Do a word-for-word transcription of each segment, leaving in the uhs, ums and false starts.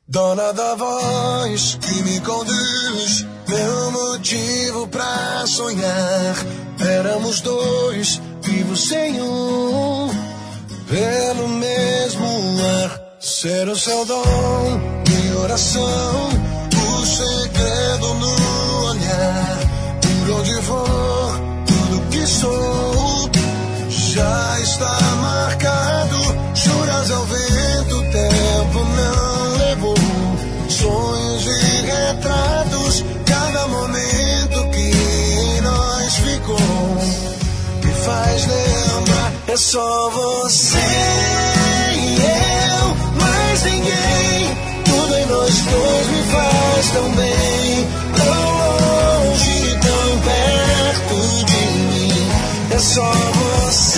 Dona da voz que me conduz, meu motivo pra sonhar. Éramos dois, vivos sem um, pelo mesmo ar. Ser o seu dom, minha oração, o segredo no olhar. Por onde for, tudo que sou já está marcado. Juras ao vento, o tempo não levou. Sonhos e retratos, cada momento que em nós ficou me faz lembrar. É só você e eu, mais ninguém. Tudo em nós dois me faz tão bem. Tão longe, tão perto de mim. É só você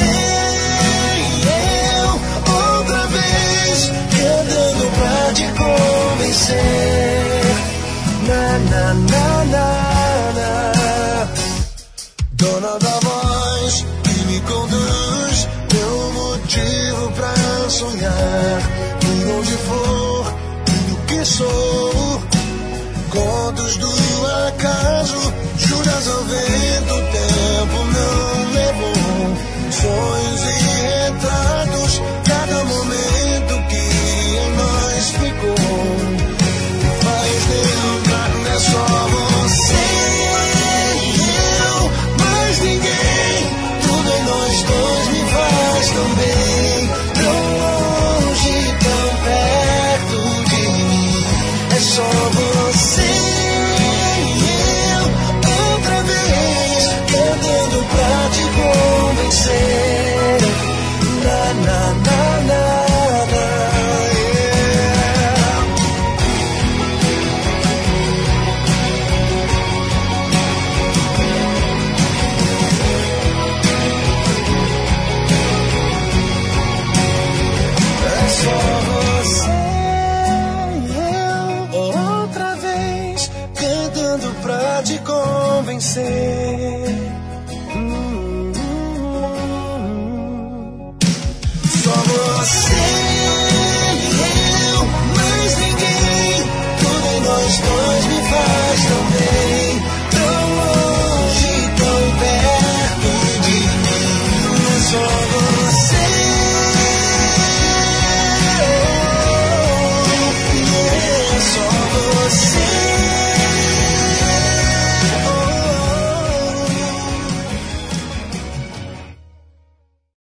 e eu, outra vez, cantando pra te convencer. Na, na, na, na, na. Dona da voz que me conduz, meu motivo pra sonhar. Por onde for, tudo que sou, contos do acaso, juras ao vento, o tempo não levou. Sonhos e retratos, cada momento que em nós ficou me faz lembrar. Não é só você e eu, mais ninguém. Tudo em nós dois me faz tão bem. Tão longe, tão perto de mim. É só você e eu, outra vez, cantando pra te convencer. Na, na, na, na, na, yeah. É só você e eu, outra vez, cantando pra te convencer. Hum, hum, hum. Só você e eu, mais ninguém. Tudo em nós dois me faz tão bem.